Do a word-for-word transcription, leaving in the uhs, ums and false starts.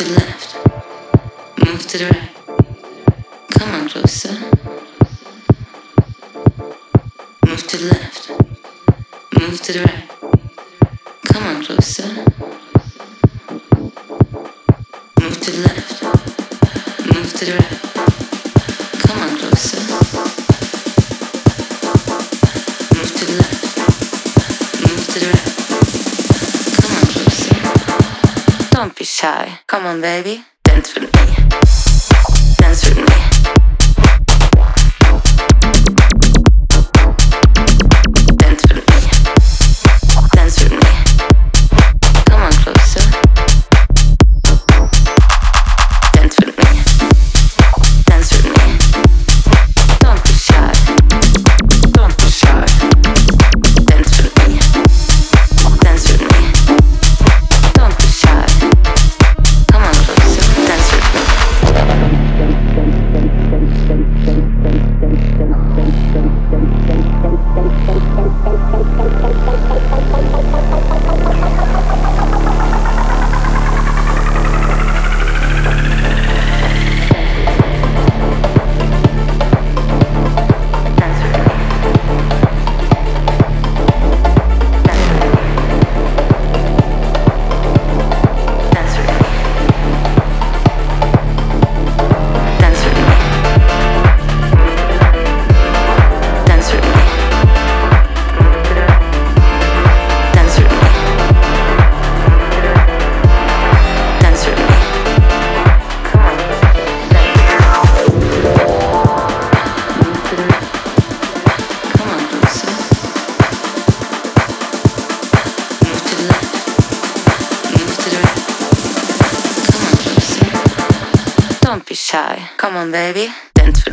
to the left, move to the right. Come on closer. Move to the left, move to the right. Come on closer. Move to the left, move to the right. Come on closer. Move to the left, move to the right. Come on closer. Don't be shy. Come on, baby. Dance with me. Dance with me. Dance with me. Dance with me. Come on closer. Dance with me. Dance with me. Don't be shy. Don't be shy. Dance with me. Dance with me. Don't be shy. Come on closer. Dance with me. Don't be shy. Come on, baby. Dance with